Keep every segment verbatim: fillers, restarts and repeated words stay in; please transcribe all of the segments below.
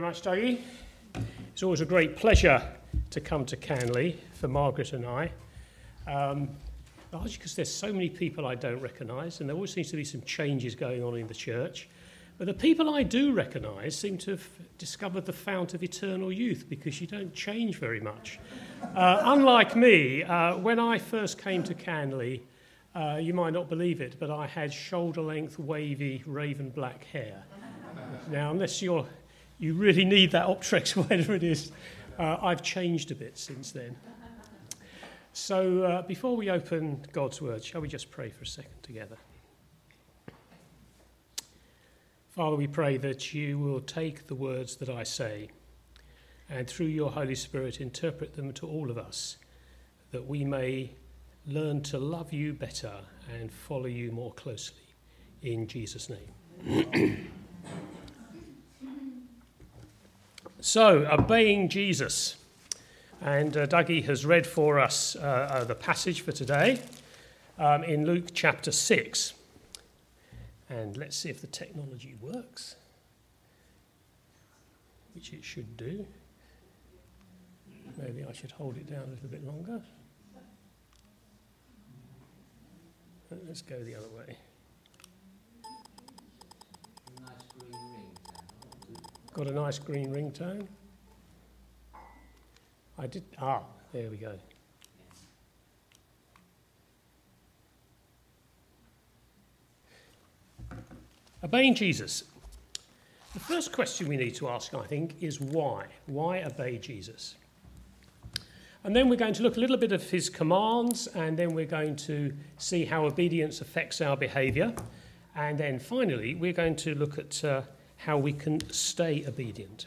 Very much, Dougie. It's always a great pleasure to come to Canley for Margaret and I, um, largely because there's so many people I don't recognise, and there always seems to be some changes going on in the church. But the people I do recognise seem to have discovered the fount of eternal youth, because you don't change very much. Uh, unlike me, uh, when I first came to Canley, uh, you might not believe it, but I had shoulder-length, wavy, raven black hair. Now, unless you're you really need that Optrex, whatever it is, uh, I've changed a bit since then. So uh, before we open God's Word, shall we just pray for a second together? Father, we pray that you will take the words that I say and through your Holy Spirit interpret them to all of us, that we may learn to love you better and follow you more closely. In Jesus' name. So, obeying Jesus. And uh, Dougie has read for us uh, uh, the passage for today um, in Luke chapter six. And let's see if the technology works, which it should do. Maybe I should hold it down a little bit longer. Let's go the other way. Got a nice green ringtone. I did, ah, there we go. Obeying Jesus. The first question we need to ask, I think, is why? Why obey Jesus? And then we're going to look a little bit of his commands, and then we're going to see how obedience affects our behaviour. And then finally, we're going to look at uh, how we can stay obedient.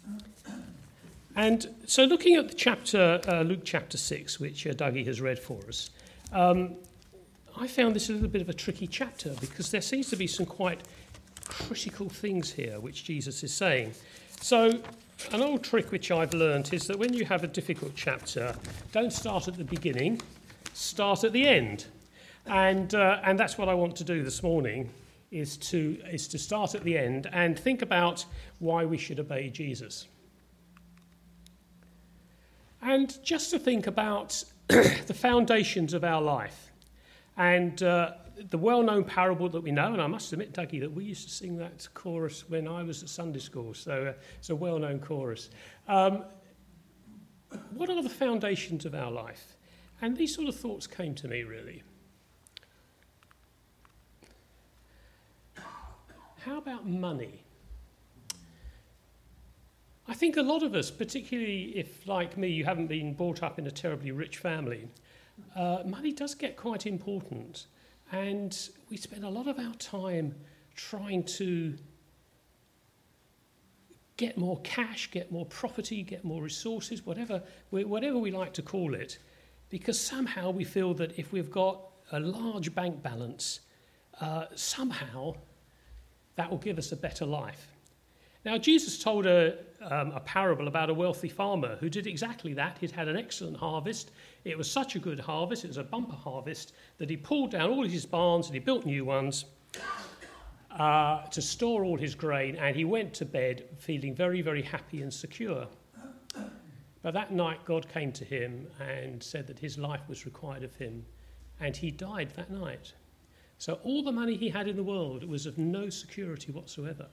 And so looking at the chapter, uh, Luke chapter six, which uh, Dougie has read for us, um, I found this a little bit of a tricky chapter, because there seems to be some quite critical things here which Jesus is saying. So an old trick which I've learned is that when you have a difficult chapter, don't start at the beginning, start at the end. And uh, and that's what I want to do this morning, is to is to start at the end and think about why we should obey Jesus. And just to think about the foundations of our life. And uh, the well-known parable that we know, and I must admit, Dougie, that we used to sing that chorus when I was at Sunday school, so uh, it's a well-known chorus. Um, what are the foundations of our life? And these sort of thoughts came to me, really. How about money? I think a lot of us, particularly if, like me, you haven't been brought up in a terribly rich family, uh, money does get quite important. And we spend a lot of our time trying to get more cash, get more property, get more resources, whatever, whatever we like to call it, because somehow we feel that if we've got a large bank balance, uh, somehow that will give us a better life. Now, Jesus told a, um, a parable about a wealthy farmer who did exactly that. He'd had an excellent harvest. It was such a good harvest, it was a bumper harvest, that he pulled down all his barns and he built new ones uh, to store all his grain, and he went to bed feeling very, very happy and secure. But that night, God came to him and said that his life was required of him, and he died that night. So all the money he had in the world was of no security whatsoever.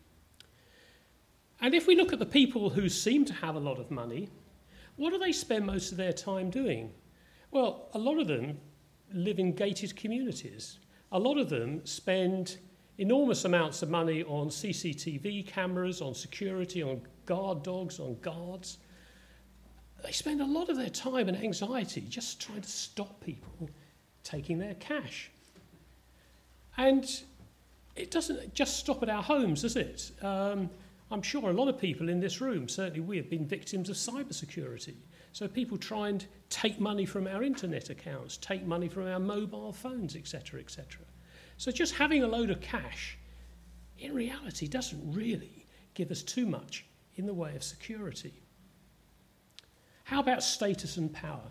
And if we look at the people who seem to have a lot of money, what do they spend most of their time doing? Well, a lot of them live in gated communities. A lot of them spend enormous amounts of money on C C T V cameras, on security, on guard dogs, on guards. They spend a lot of their time and anxiety just trying to stop people taking their cash. And it doesn't just stop at our homes, does it? Um, I'm sure a lot of people in this room, certainly we have been victims of cybersecurity. So people try and take money from our internet accounts, take money from our mobile phones, et cetera, et cetera. So just having a load of cash, in reality, doesn't really give us too much in the way of security. How about status and power?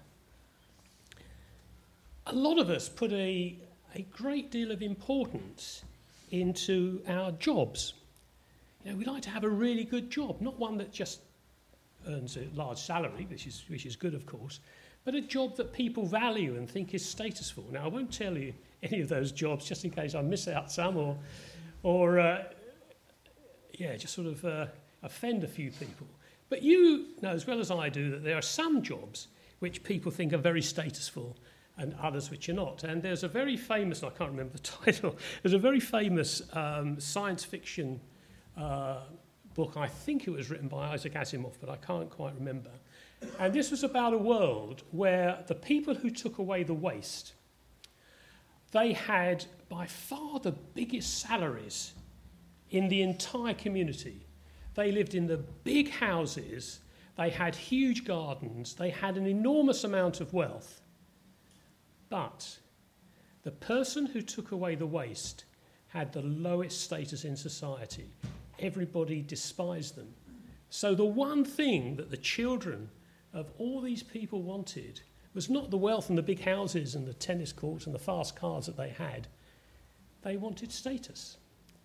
A lot of us put a, a great deal of importance into our jobs. You know, we like to have a really good job, not one that just earns a large salary, which is which is good, of course, but a job that people value and think is statesful. Now, I won't tell you any of those jobs just in case I miss out some, or, or uh, yeah, just sort of uh, offend a few people. But you know as well as I do that there are some jobs which people think are very statesful and others which are not. And there's a very famous, I can't remember the title, there's a very famous um, science fiction uh, book, I think it was written by Isaac Asimov, but I can't quite remember. And this was about a world where the people who took away the waste, they had by far the biggest salaries in the entire community. They lived in the big houses, they had huge gardens, they had an enormous amount of wealth. But the person who took away the waste had the lowest status in society. Everybody despised them. So the one thing that the children of all these people wanted was not the wealth and the big houses and the tennis courts and the fast cars that they had. They wanted status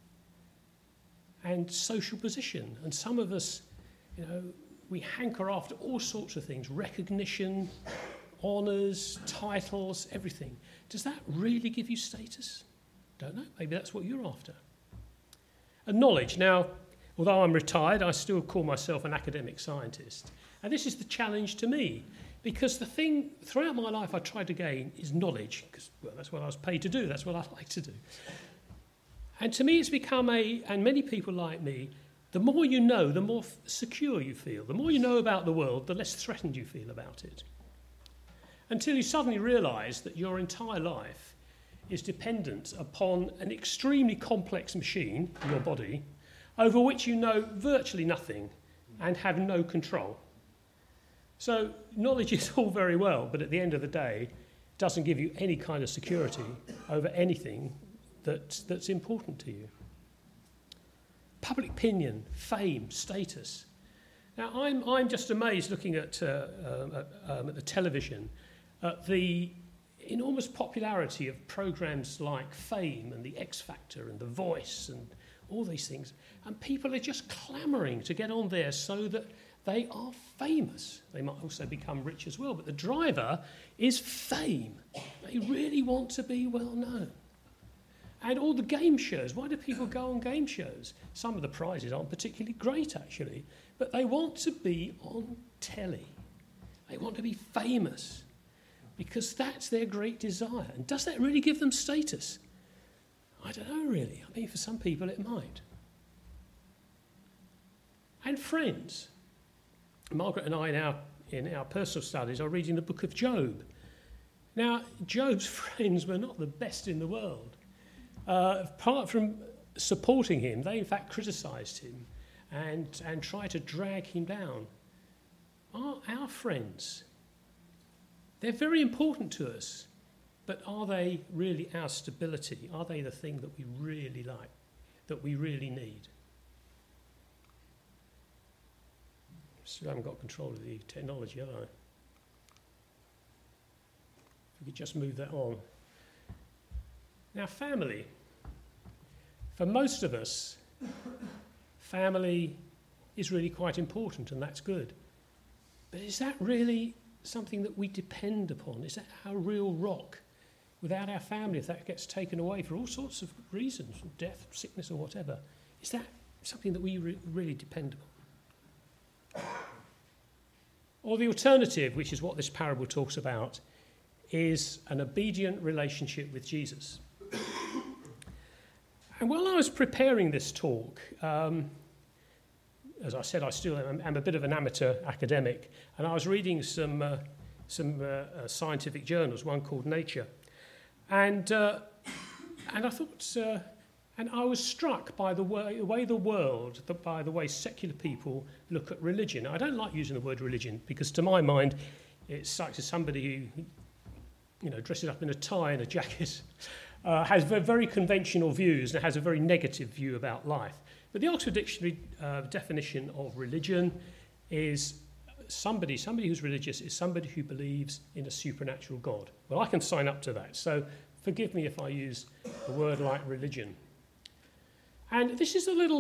and social position. And some of us, you know, we hanker after all sorts of things, recognition, honours, titles, everything. Does that really give you status? Don't know. Maybe that's what you're after. And knowledge. Now, although I'm retired, I still call myself an academic scientist. And this is the challenge to me, because the thing throughout my life I tried to gain is knowledge, because, well, that's what I was paid to do. That's what I like to do. And to me, it's become a, and many people like me, the more you know, the more f- secure you feel. The more you know about the world, the less threatened you feel about it. Until you suddenly realise that your entire life is dependent upon an extremely complex machine, your body, over which you know virtually nothing and have no control. So knowledge is all very well, but at the end of the day, it doesn't give you any kind of security over anything that, that's important to you. Public opinion, fame, status. Now, I'm, I'm just amazed looking at, uh, um, at, um, at the television at the enormous popularity of programmes like Fame and The X Factor and The Voice and all these things. And people are just clamouring to get on there so that they are famous. They might also become rich as well, but the driver is fame. They really want to be well known. And all the game shows, why do people go on game shows? Some of the prizes aren't particularly great, actually, but they want to be on telly. They want to be famous because that's their great desire. And does that really give them status? I don't know, really. I mean, for some people it might. And friends. Margaret and I, in our, in our personal studies, are reading the book of Job. Now, Job's friends were not the best in the world. Uh, apart from supporting him, they in fact criticised him and, and tried to drag him down. Are our friends, they're very important to us, but are they really our stability? Are they the thing that we really like, that we really need? So I haven't got control of the technology, have I? If we could just move that on. Now, family. For most of us, family is really quite important, and that's good. But is that really something that we depend upon? Is that our real rock? Without our family, if that gets taken away for all sorts of reasons, death, sickness, or whatever, is that something that we re- really depend upon? Or the alternative, which is what this parable talks about, is an obedient relationship with Jesus. And while I was preparing this talk, um, as I said, I still am, am a bit of an amateur academic, and I was reading some uh, some uh, uh, scientific journals, one called Nature, and uh, and I thought, uh, and I was struck by the way, the way the world, the, by the way secular people look at religion. I don't like using the word religion because, to my mind, it's such as somebody who, you know, dresses up in a tie and a jacket. Uh, has very conventional views and has a very negative view about life. But the Oxford Dictionary uh, definition of religion is somebody, somebody who's religious is somebody who believes in a supernatural God. Well, I can sign up to that, so forgive me if I use a word like religion. And this is a little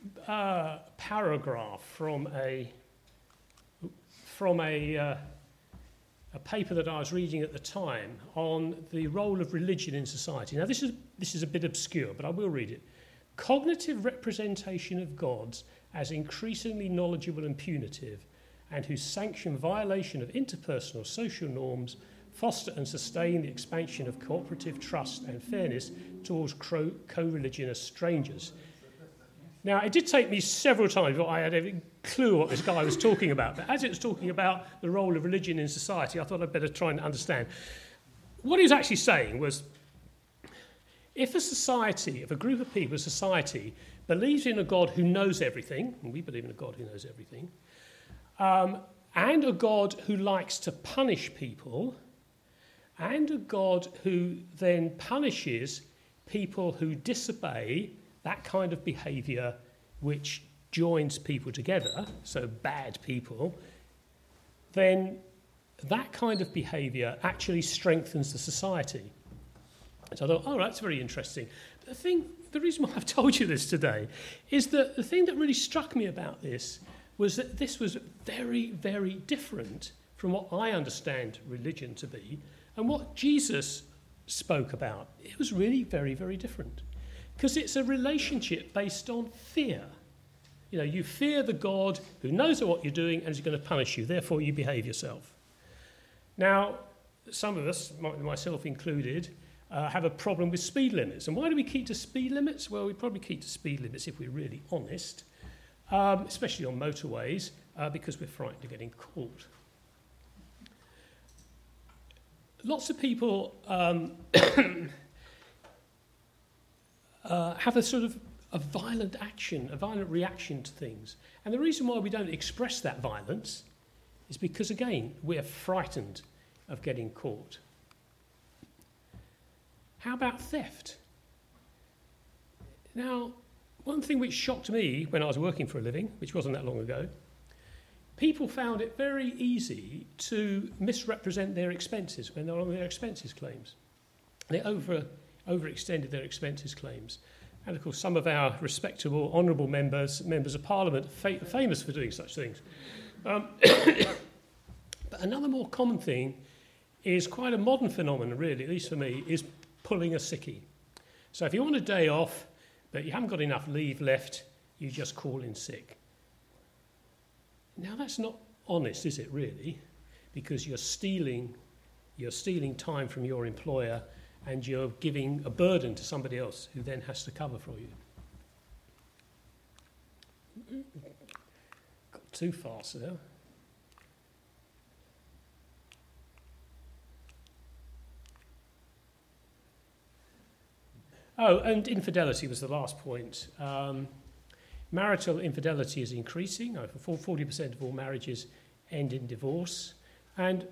uh, paragraph from a from a, uh, a paper that I was reading at the time on the role of religion in society. Now, this is this is a bit obscure, but I will read it. Cognitive representation of gods as increasingly knowledgeable and punitive, and who sanction violation of interpersonal social norms, foster and sustain the expansion of cooperative trust and fairness towards co- co-religionist strangers. Now, it did take me several times before I had a clue what this guy was talking about, but as it was talking about the role of religion in society, I thought I'd better try and understand. What he was actually saying was, if a society, if a group of people, a society, believes in a God who knows everything, and we believe in a God who knows everything, um, and a God who likes to punish people, and a God who then punishes people who disobey that kind of behaviour which joins people together, so bad people, then that kind of behaviour actually strengthens the society. So I thought, oh, that's very interesting. But the thing, the reason why I've told you this today is that the thing that really struck me about this was that this was very, very different from what I understand religion to be and what Jesus spoke about. It was really very, very different. Because it's a relationship based on fear. You know, you fear the God who knows what you're doing and is going to punish you, therefore you behave yourself. Now, some of us, myself included, uh, have a problem with speed limits. And why do we keep to speed limits? Well, we probably keep to speed limits if we're really honest, um, especially on motorways, uh, because we're frightened of getting caught. Lots of people um, uh, have a sort of a violent action, a violent reaction to things. And the reason why we don't express that violence is because, again, we're frightened of getting caught. How about theft? Now, one thing which shocked me when I was working for a living, which wasn't that long ago, people found it very easy to misrepresent their expenses when they're on their expenses claims. They over overextended their expenses claims. And of course, some of our respectable, honourable members, members of Parliament, fa- famous for doing such things. Um, but another more common thing is quite a modern phenomenon, really, at least for me, is pulling a sickie. So if you want a day off, but you haven't got enough leave left, you just call in sick. Now, that's not honest, is it, really? Because you're stealing, you're stealing time from your employer and you're giving a burden to somebody else who then has to cover for you. Got too fast there. Oh, and infidelity was the last point. Um, marital infidelity is increasing. Over forty percent of all marriages end in divorce. And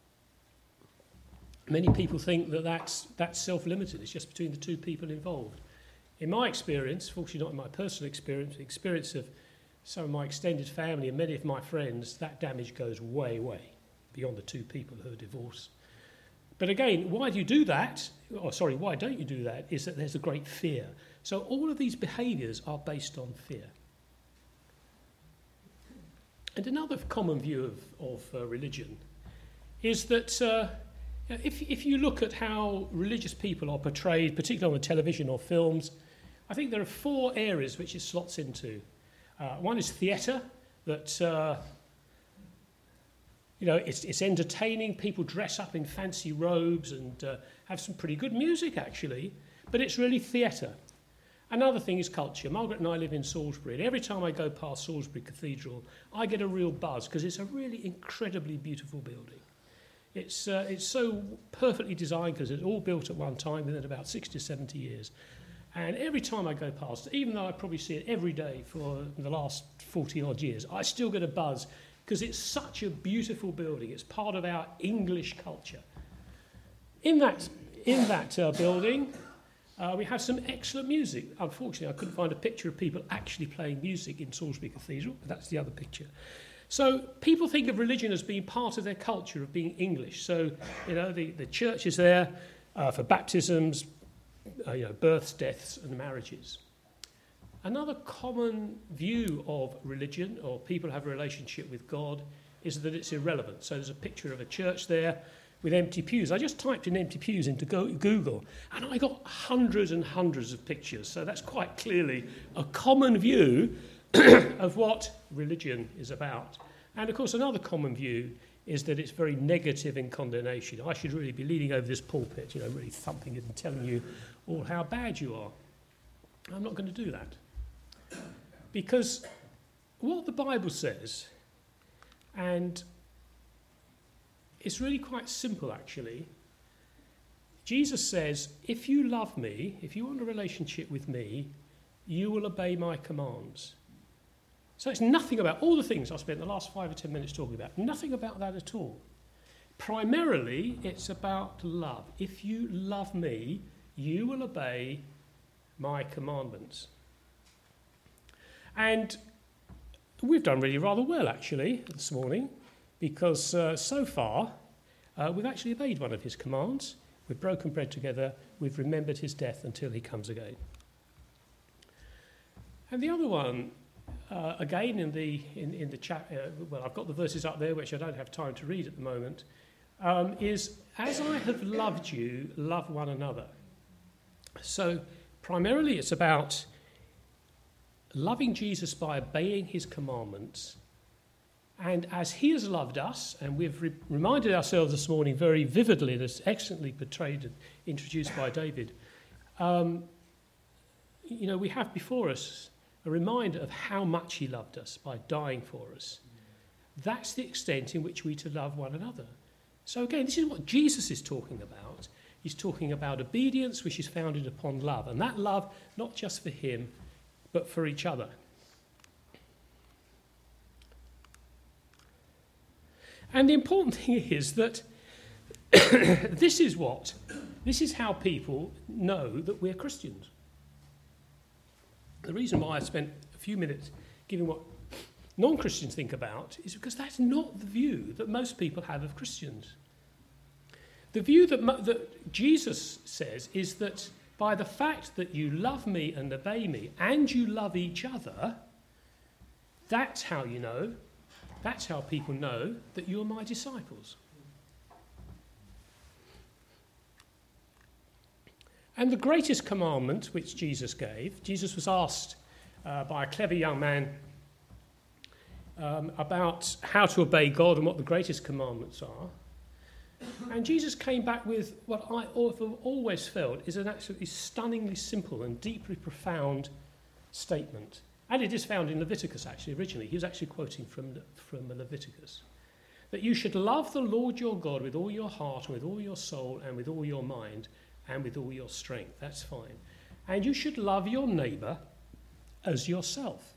many people think that that's, that's self-limited. It's just between the two people involved. In my experience, fortunately not in my personal experience, the experience of some of my extended family and many of my friends, that damage goes way, way beyond the two people who are divorced. But again, why do you do that? Or sorry, why don't you do that? Is that there's a great fear. So all of these behaviours are based on fear. And another common view of, of uh, religion is that uh, if, if you look at how religious people are portrayed, particularly on the television or films, I think there are four areas which it slots into. Uh, one is theatre, that uh, you know, it's, it's entertaining. People dress up in fancy robes and uh, have some pretty good music, actually, but it's really theatre. Another thing is culture. Margaret and I live in Salisbury, and every time I go past Salisbury Cathedral, I get a real buzz because it's a really incredibly beautiful building. It's, uh, it's so perfectly designed because it's all built at one time within about sixty to seventy years. And every time I go past, even though I probably see it every day for the last forty odd years, I still get a buzz because it's such a beautiful building. It's part of our English culture. In that, in that uh, building, uh, we have some excellent music. Unfortunately, I couldn't find a picture of people actually playing music in Salisbury Cathedral, but that's the other picture. So people think of religion as being part of their culture, of being English. So, you know, the, the church is there uh, for baptisms, uh, you know, births, deaths, and marriages. Another common view of religion, or people have a relationship with God, is that it's irrelevant. So there's a picture of a church there with empty pews. I just typed in empty pews into Google, and I got hundreds and hundreds of pictures. So that's quite clearly a common view of what religion is about. And of course, another common view is that it's very negative in condemnation. I should really be leaning over this pulpit, you know, really thumping it and telling you all how bad you are. I'm not going to do that. Because what the Bible says, and it's really quite simple actually, Jesus says, if you love me, if you want a relationship with me, you will obey my commands. So it's nothing about all the things I spent the last five or ten minutes talking about, nothing about that at all. Primarily, it's about love. If you love me, you will obey my commandments. And we've done really rather well, actually, this morning, because uh, so far uh, we've actually obeyed one of his commands. We've broken bread together. We've remembered his death until he comes again. And the other one, uh, again, in the in, in the chat, uh, well, I've got the verses up there, which I don't have time to read at the moment, um, is, as I have loved you, love one another. So primarily it's about loving Jesus by obeying his commandments. And as he has loved us, and we've re- reminded ourselves this morning very vividly, that's excellently portrayed and introduced by David, um, you know, we have before us a reminder of how much he loved us by dying for us. That's the extent in which we to love one another. So again, this is what Jesus is talking about. He's talking about obedience which is founded upon love. And that love, not just for him, but for each other. And the important thing is that this is what, this is how people know that we're Christians. The reason why I spent a few minutes giving what non-Christians think about is because that's not the view that most people have of Christians. The view that, that Jesus says is that by the fact that you love me and obey me and you love each other, that's how you know, that's how people know that you're my disciples. And the greatest commandment which Jesus gave, Jesus was asked uh, by a clever young man um, about how to obey God and what the greatest commandments are. And Jesus came back with what I have always felt is an absolutely stunningly simple and deeply profound statement. And it is found in Leviticus, actually, originally. He was actually quoting from, from Leviticus. That you should love the Lord your God with all your heart and with all your soul and with all your mind and with all your strength. That's fine. And you should love your neighbour as yourself.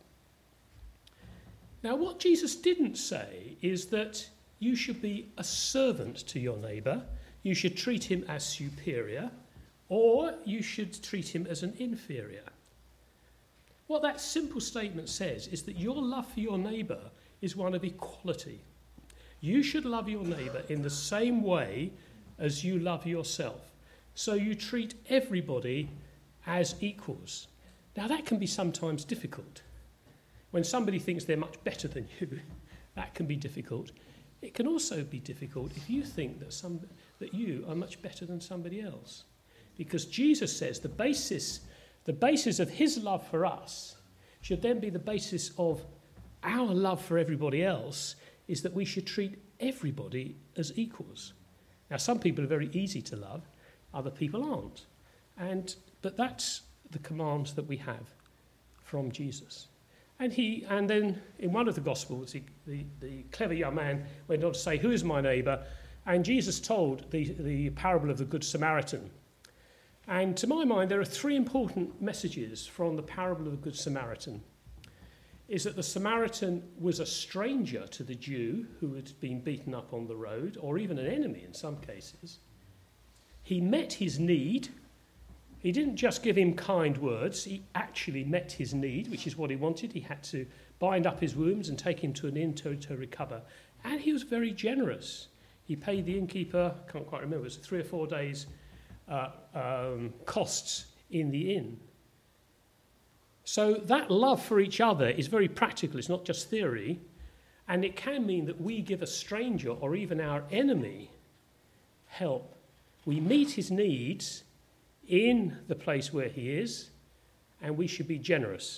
Now, what Jesus didn't say is that you should be a servant to your neighbour, you should treat him as superior, or you should treat him as an inferior. What that simple statement says is that your love for your neighbour is one of equality. You should love your neighbour in the same way as you love yourself. So you treat everybody as equals. Now that can be sometimes difficult. When somebody thinks they're much better than you, that can be difficult. It can also be difficult if you think that some that you are much better than somebody else. Because Jesus says the basis, the basis of his love for us should then be the basis of our love for everybody else, is that we should treat everybody as equals. Now, some people are very easy to love, other people aren't. And but that's the command that we have from Jesus. And he, and then in one of the Gospels, he, the, the clever young man went on to say, "Who is my neighbour?" And Jesus told the, the parable of the Good Samaritan. And to my mind, there are three important messages from the parable of the Good Samaritan. Is that the Samaritan was a stranger to the Jew who had been beaten up on the road, or even an enemy in some cases. He met his need. He didn't just give him kind words, he actually met his need, which is what he wanted. He had to bind up his wounds and take him to an inn to, to recover. And he was very generous. He paid the innkeeper, can't quite remember, it was three or four days' uh, um, costs in the inn. So that love for each other is very practical. It's not just theory. And it can mean that we give a stranger or even our enemy help. We meet his needs in the place where he is, and we should be generous.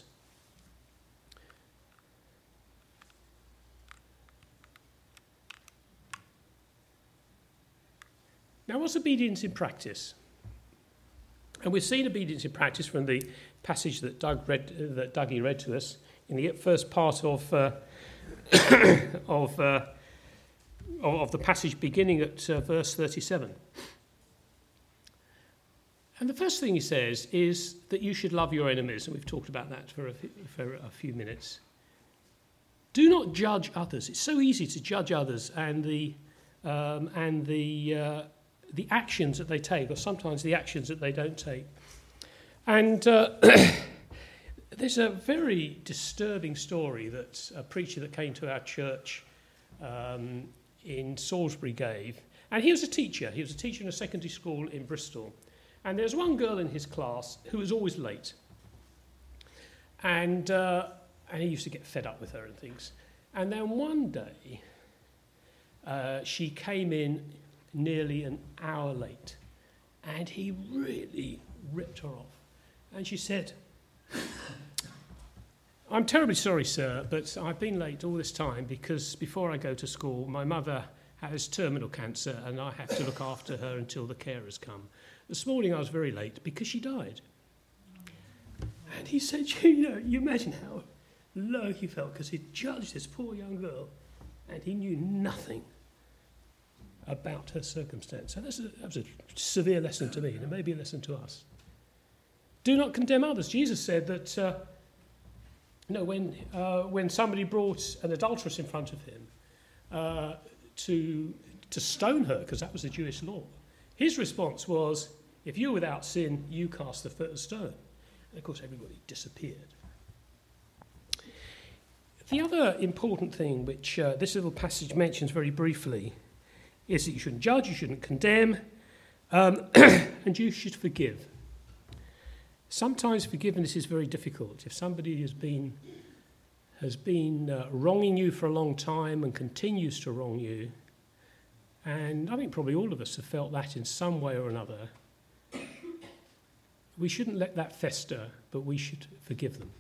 Now, what's obedience in practice? And we've seen obedience in practice from the passage that Doug read, uh, that Dougie read to us in the first part of uh, of, uh, of the passage, beginning at uh, verse thirty-seven. And the first thing he says is that you should love your enemies, and we've talked about that for a, for a few minutes. Do not judge others. It's so easy to judge others and the um, and the uh, the actions that they take, or sometimes the actions that they don't take. And uh, there's a very disturbing story that a preacher that came to our church um, in Salisbury gave. And he was a teacher. He was a teacher in a secondary school in Bristol. And there was one girl in his class who was always late. And, uh, and he used to get fed up with her and things. And then one day, uh, she came in nearly an hour late. And he really ripped her off. And she said, I'm terribly sorry, sir, but I've been late all this time because before I go to school, my mother has terminal cancer and I have to look after her until the carers come. This morning I was very late because she died. And he said, you know, you imagine how low he felt because he judged this poor young girl and he knew nothing about her circumstance. So that's a, that was a severe lesson to me, and it may be a lesson to us. Do not condemn others. Jesus said that uh, you know, when, uh, when somebody brought an adulteress in front of him uh, to, to stone her, because that was the Jewish law, his response was, if you're without sin, you cast the first stone. And of course, everybody disappeared. The other important thing which uh, this little passage mentions very briefly is that you shouldn't judge, you shouldn't condemn, um, and you should forgive. Sometimes forgiveness is very difficult. If somebody has been has been uh, wronging you for a long time and continues to wrong you, and I think probably all of us have felt that in some way or another, we shouldn't let that fester, but we should forgive them.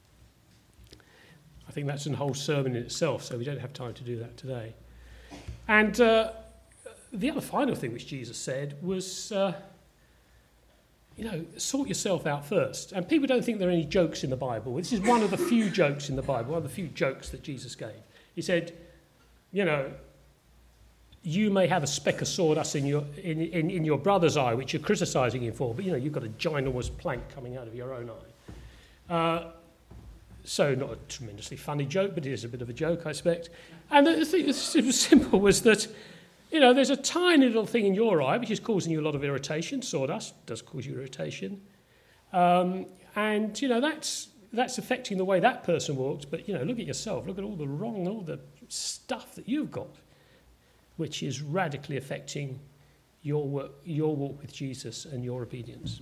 I think that's a whole sermon in itself, so we don't have time to do that today. And uh, the other final thing which Jesus said was, uh, you know, sort yourself out first. And people don't think there are any jokes in the Bible. This is one of the few jokes in the Bible, one of the few jokes that Jesus gave. He said, you know, you may have a speck of sawdust in your in, in, in your brother's eye, which you're criticising him for, but, you know, you've got a ginormous plank coming out of your own eye. Uh, so not a tremendously funny joke, but it is a bit of a joke, I expect. And the thing that was simple was that, you know, there's a tiny little thing in your eye which is causing you a lot of irritation. Sawdust does cause you irritation. Um, and, you know, that's that's affecting the way that person walks. But, you know, look at yourself. Look at all the wrong, all the stuff that you've got, which is radically affecting your work, your walk with Jesus and your obedience.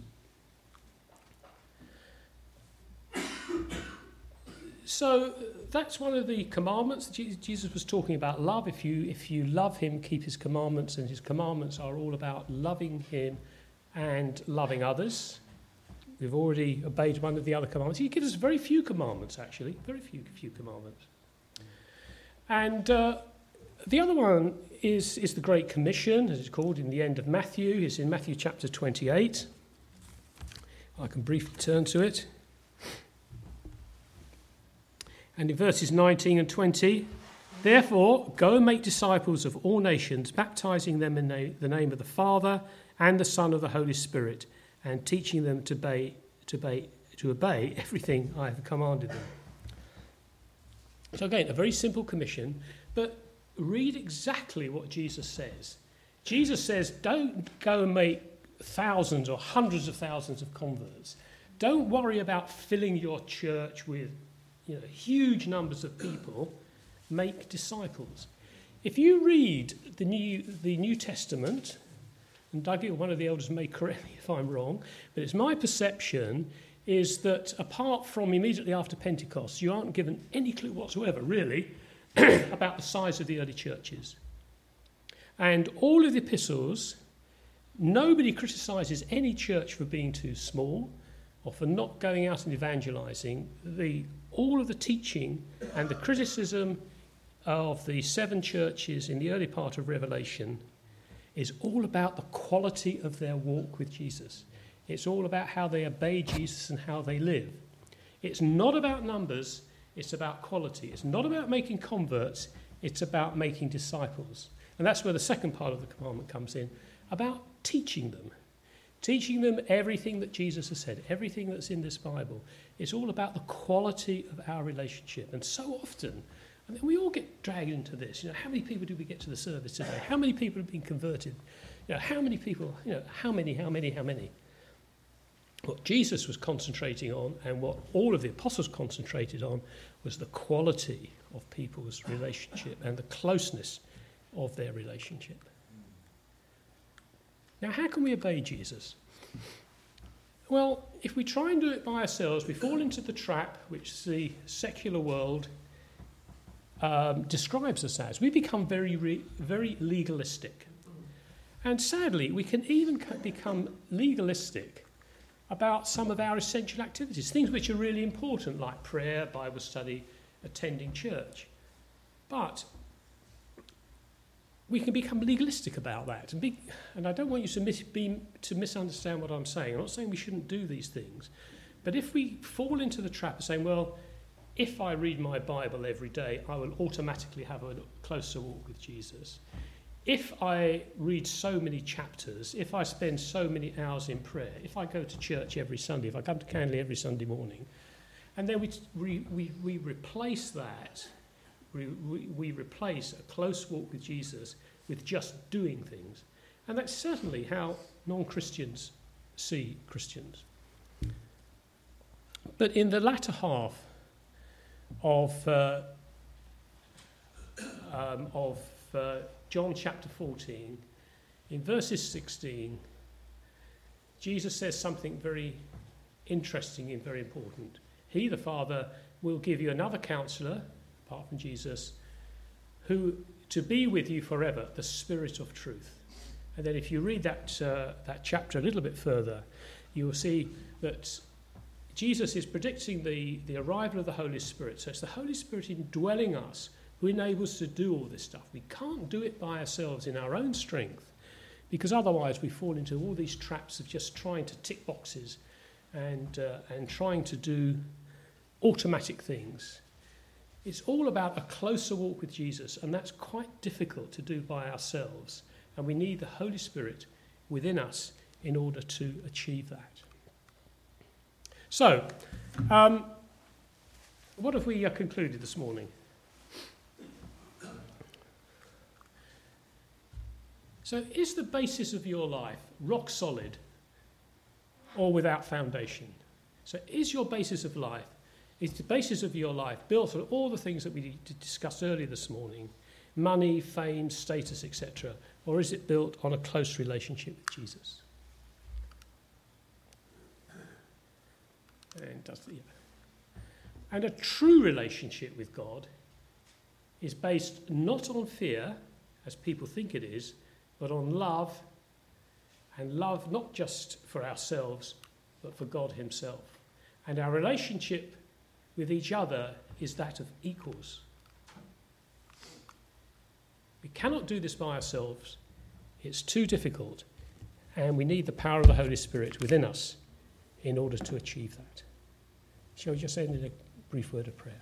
So that's one of the commandments. Jesus was talking about love. If you if you love him, keep his commandments, and his commandments are all about loving him and loving others. We've already obeyed one of the other commandments. He gives us very few commandments, actually, very few few commandments. And uh, the other one is, is the Great Commission, as it's called in the end of Matthew. It's in Matthew chapter twenty-eight. I can briefly turn to it. And in verses nineteen and twenty, therefore, go and make disciples of all nations, baptizing them in the name of the Father and the Son of the Holy Spirit, and teaching them to obey, to obey, to obey everything I have commanded them. So again, a very simple commission, but read exactly what Jesus says. Jesus says, don't go and make thousands or hundreds of thousands of converts. Don't worry about filling your church with, you know, huge numbers of people. Make disciples. If you read the New the New Testament, and Dougie, one of the elders, may correct me if I'm wrong, but it's my perception is that apart from immediately after Pentecost, you aren't given any clue whatsoever, really, about the size of the early churches. And all of the epistles, nobody criticises any church for being too small or for not going out and evangelising. The, all of the teaching and the criticism of the seven churches in the early part of Revelation is all about the quality of their walk with Jesus. It's all about how they obey Jesus and how they live. It's not about numbers, it's about quality. It's not about making converts, it's about making disciples. And that's where the second part of the commandment comes in, about teaching them. Teaching them everything that Jesus has said, everything that's in this Bible. It's all about the quality of our relationship. And so often, I mean, we all get dragged into this. You know, how many people do we get to the service today? How many people have been converted? You know, how many people, you know, how many, how many, how many? What Jesus was concentrating on and what all of the apostles concentrated on was the quality of people's relationship and the closeness of their relationship. Now, how can we obey Jesus? Well, if we try and do it by ourselves, we fall into the trap which the secular world um, describes us as. We become very, re- very legalistic. And sadly, we can even become legalistic about some of our essential activities, things which are really important, like prayer, Bible study, attending church. But we can become legalistic about that. And, be, and I don't want you to, mis, be, to misunderstand what I'm saying. I'm not saying we shouldn't do these things. But if we fall into the trap of saying, well, if I read my Bible every day, I will automatically have a closer walk with Jesus. If I read so many chapters, if I spend so many hours in prayer, if I go to church every Sunday, if I come to Canley every Sunday morning, and then we we, we, we replace that, we, we, we replace a close walk with Jesus with just doing things. And that's certainly how non-Christians see Christians. But in the latter half of, uh, um, of uh, John chapter fourteen, in verses sixteen, Jesus says something very interesting and very important. He, the Father, will give you another counselor, apart from Jesus, who to be with you forever, the Spirit of truth. And then if you read that, uh, that chapter a little bit further, you will see that Jesus is predicting the, the arrival of the Holy Spirit. So it's the Holy Spirit indwelling us who enables us to do all this stuff. We can't do it by ourselves in our own strength, because otherwise we fall into all these traps of just trying to tick boxes and uh, and trying to do automatic things. It's all about a closer walk with Jesus, and that's quite difficult to do by ourselves, and we need the Holy Spirit within us in order to achieve that. So, um, what have we uh, concluded this morning? So is the basis of your life rock solid or without foundation? So is your basis of life, is the basis of your life built on all the things that we discussed earlier this morning, money, fame, status, et cetera, or is it built on a close relationship with Jesus? And, does, yeah. and a true relationship with God is based not on fear, as people think it is, but on love, and love not just for ourselves, but for God himself. And our relationship with each other is that of equals. We cannot do this by ourselves. It's too difficult, and we need the power of the Holy Spirit within us in order to achieve that. Shall we just end in a brief word of prayer?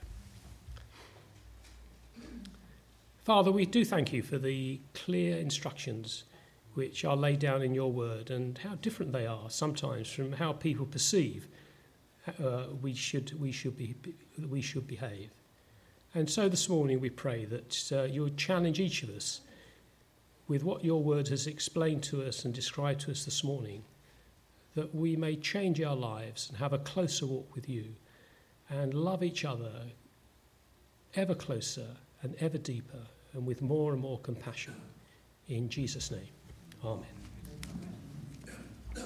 Father, we do thank you for the clear instructions which are laid down in your word, and how different they are sometimes from how people perceive uh, we should we should be we should behave. And so this morning we pray that uh, you would challenge each of us with what your word has explained to us and described to us this morning, that we may change our lives and have a closer walk with you and love each other ever closer and ever deeper and with more and more compassion. In Jesus' name, amen.